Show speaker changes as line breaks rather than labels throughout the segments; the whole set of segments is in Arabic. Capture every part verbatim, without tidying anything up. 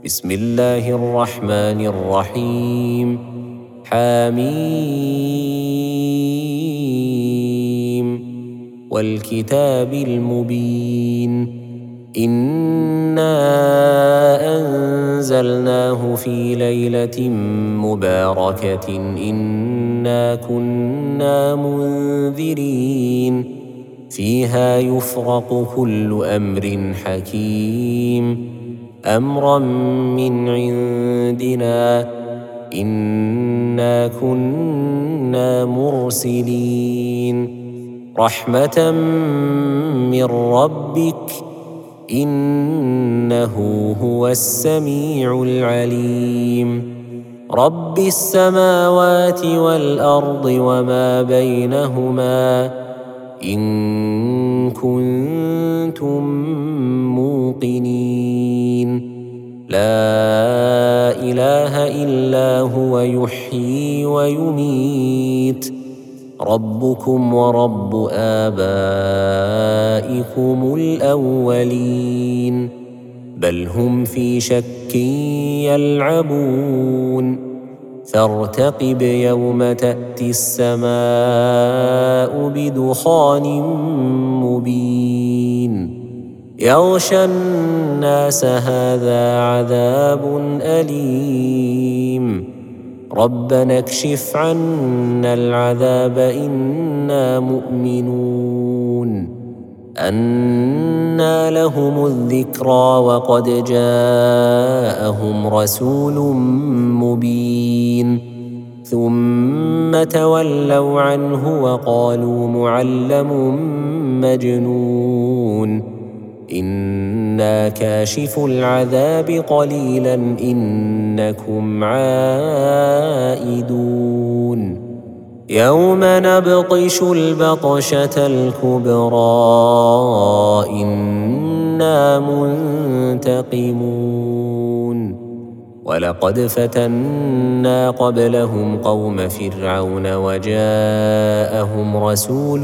بسم الله الرحمن الرحيم. حميم والكتاب المبين. إنا أنزلناه في ليلة مباركة إنا كنا منذرين فيها يفرق كل أمر حكيم أمرا من عندنا إنا كنا مرسلين رحمة من ربك إنه هو السميع العليم رب السماوات والأرض وما بينهما إن كنتم موقنين لا إله إلا هو يحيي ويميت ربكم ورب آبائكم الأولين بل هم في شك يلعبون فارتقب يوم تأتي السماء بدخان مبين يغشى الناس هذا عذاب أليم ربنا اكشف عنا العذاب إنا مؤمنون أنى لهم الذكرى وقد جاءهم رسول مبين ثم تولوا عنه وقالوا معلم مجنون إنا كاشف العذاب قليلا إنكم عائدون يوم نبطش البطشة الكبرى إنا منتقمون ولقد فتنا قبلهم قوم فرعون وجاءهم رسول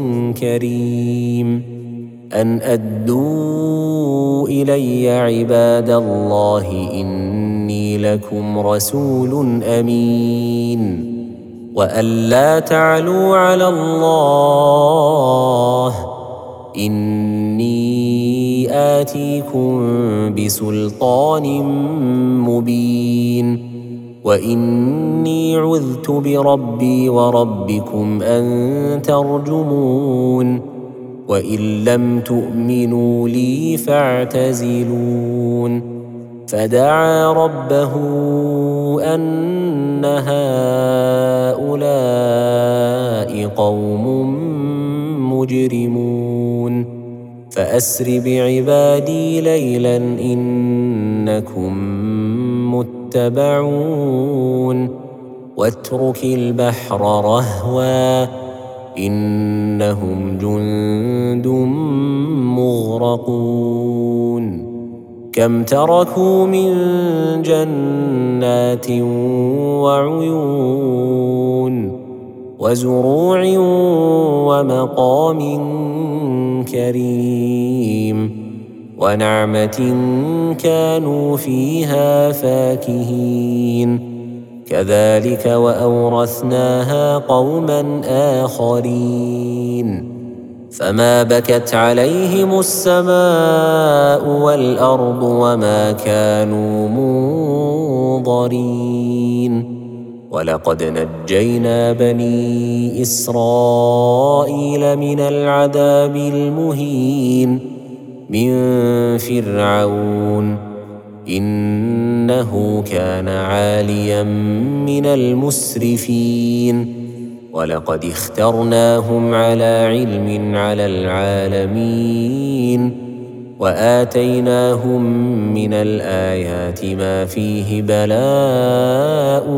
كريم أن أدوا إلي عباد الله إني لكم رسول أمين وأن لا تعلوا على الله إني آتيكم بسلطان مبين وإني عذت بربي وربكم أن ترجمون وإن لم تؤمنوا لي فاعتزلون فدعا ربه أن هؤلاء قوم مجرمون فأسر بعبادي ليلا إنكم متبعون واترك البحر رهوا إنهم جند مغرقون كم تركوا من جنات وعيون وزروع ومقام كريم ونعمة كانوا فيها فاكهين كذلك وأورثناها قوما آخرين فما بكت عليهم السماء والأرض وما كانوا منظرين ولقد نجينا بني إسرائيل من العذاب المهين من فرعون إنه كان عاليا من المسرفين ولقد اخترناهم على علم على العالمين وآتيناهم من الآيات ما فيه بلاء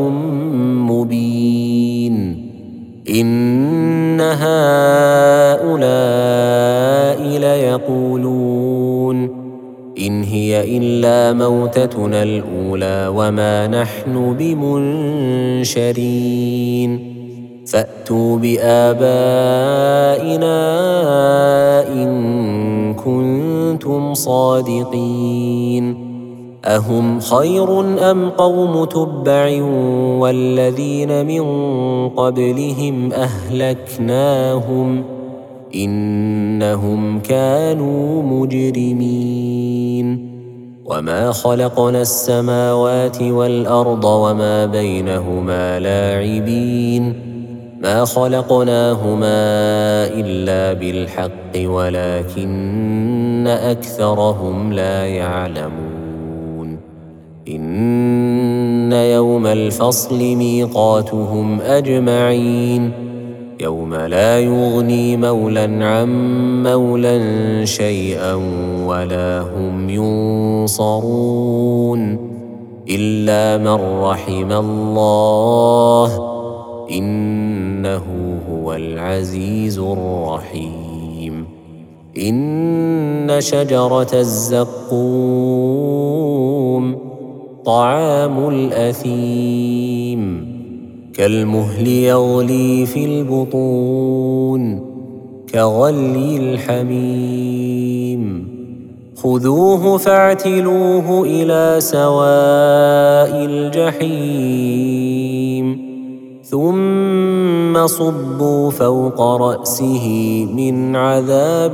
مبين إن هؤلاء ليقولون إن هي إلا موتتنا الأولى وما نحن بمنشرين فأتوا بآبائنا إن كنتم صادقين أهم خير أم قوم تبع والذين من قبلهم أهلكناهم إنهم كانوا مجرمين وما خلقنا السماوات والأرض وما بينهما لاعبين ما خلقناهما إلا بالحق ولكن أكثرهم لا يعلمون إن يوم الفصل ميقاتهم أجمعين يوم لا يغني مولى عن مولى شيئا ولا هم ينصرون إلا من رحم الله إنه هو العزيز الرحيم إن شجرة الزقوم طعام الأثيم كالمهل يغلي في البطون كغلي الحميم خذوه فاعتلوه إلى سواء الجحيم ثم صبوا فوق رأسه من عذاب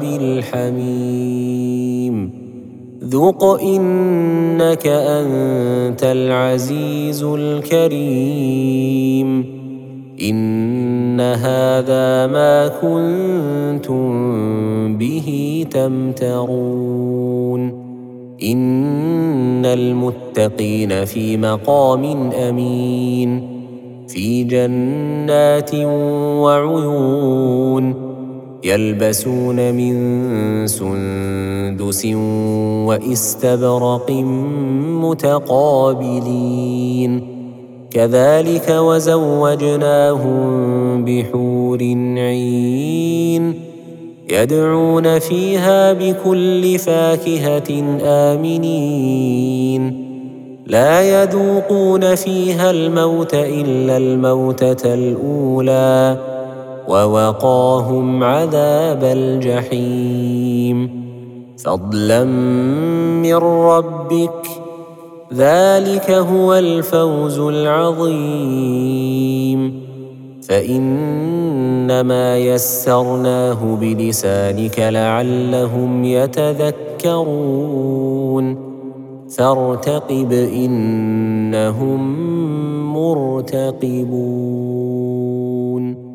الحميم ذق إنك أنت العزيز الكريم إن هذا ما كنتم به تمترون إن المتقين في مقام أمين في جنات وعيون يلبسون من سندس وإستبرق متقابلين كذلك وزوجناهم بحور عين يدعون فيها بكل فاكهة آمنين لا يذوقون فيها الموت إلا الموتة الأولى ووقاهم عذاب الجحيم فضلا من ربك ذلك هو الفوز العظيم فإنما يسرناه بلسانك لعلهم يتذكرون فارتقب إنهم مرتقبون.